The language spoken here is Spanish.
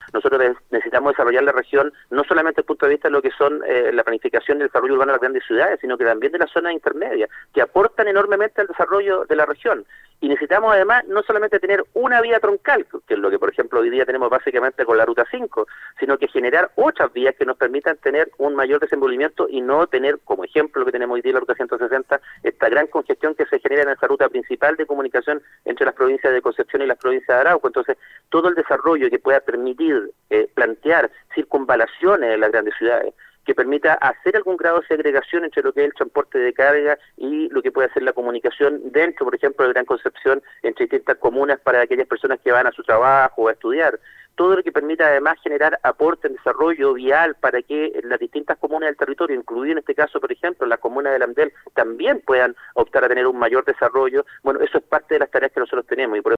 nosotros necesitamos desarrollar la región no solamente desde el punto de vista de lo que son la planificación y el desarrollo urbano de las grandes ciudades, sino que también de las zonas intermedias, que aportan enormemente al desarrollo de la región. Y necesitamos además no solamente tener una vía troncal, que es lo que por ejemplo hoy día tenemos básicamente con la Ruta 5, sino que generar otras vías que nos permitan tener un mayor desenvolvimiento y no tener, como ejemplo lo que tenemos hoy día en la Ruta 160, esta gran congestión que se genera en esa ruta principal de comunicación entre las provincias de Concepción y las provincias de Arauco. Entonces, todo el desarrollo que pueda permitir plantear circunvalaciones en las grandes ciudades, que permita hacer algún grado de segregación entre lo que es el transporte de carga y lo que puede ser la comunicación dentro, por ejemplo, de Gran Concepción, entre distintas comunas para aquellas personas que van a su trabajo o a estudiar. Todo lo que permita además generar aporte en desarrollo vial para que las distintas comunas del territorio, incluido en este caso, por ejemplo, las comunas del Amdel, también puedan optar a tener un mayor desarrollo. Bueno, eso es parte de las tareas que nosotros tenemos y por